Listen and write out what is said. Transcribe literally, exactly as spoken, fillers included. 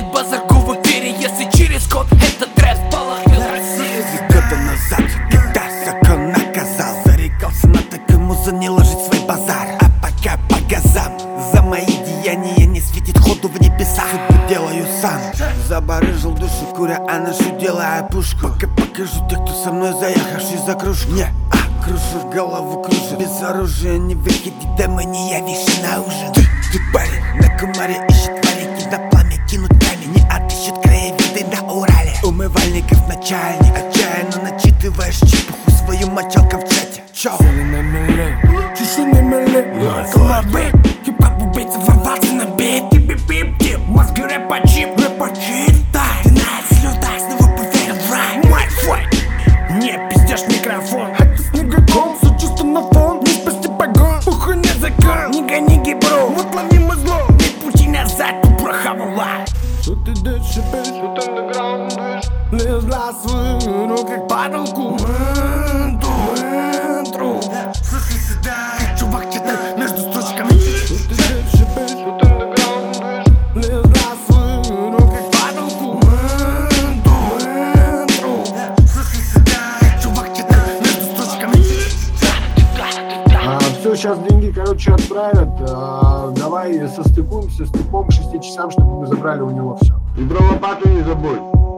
Станет базар в эфире, если через год этот рэп полохнет Россию. Три года назад, когда закон наказал, зарекался на такой музы не ложить свой базар. А пока по газам, за мои деяния не светит ходу в небесах. Судьбу делаю сам, забарыжил душу, куря, а ношу делая пушку. Пока покажу тех, кто со мной заехавший за кружку. Не, а, крушу, голову кружит. Без оружия не выходит, домой не явишься на ужин. Ты, ты парень, на кумаре ищет варики, на пламя кинут камень, не отыщет краеведы на Урале. Умывальников начальник, отчаянно начитываешь чепуху свою мочалка в чате. Чё? Чеши на меле, комары, хип-хоп убийца ворвался на бит. Тип-бип-бип-тип, мозги рэпа чип, рэпа чип. Ты на слюдах снова поверил в рай. Мой фой, не пиздешь микрофон. Это снегоком, все чисто на фон. Не спасти погон, ухо не закон. Не гони гибро, вот лови мозло. Нет пути назад, тут прохавала. Что ты дальше пишешь, тут андеграунд движ. Лезла свою руку как падалку. Слушай сюда, чувак, читай между строчками. Что ты дальше пишешь, тут андеграунд движ. Лезла свою руку как падалку. Слушай сюда, чувак, читай между строчками. А, все, сейчас деньги, короче, отправят. А, давай состыкуемся с типом к шести часам, чтобы мы забрали у него все. И про лопату не забудь.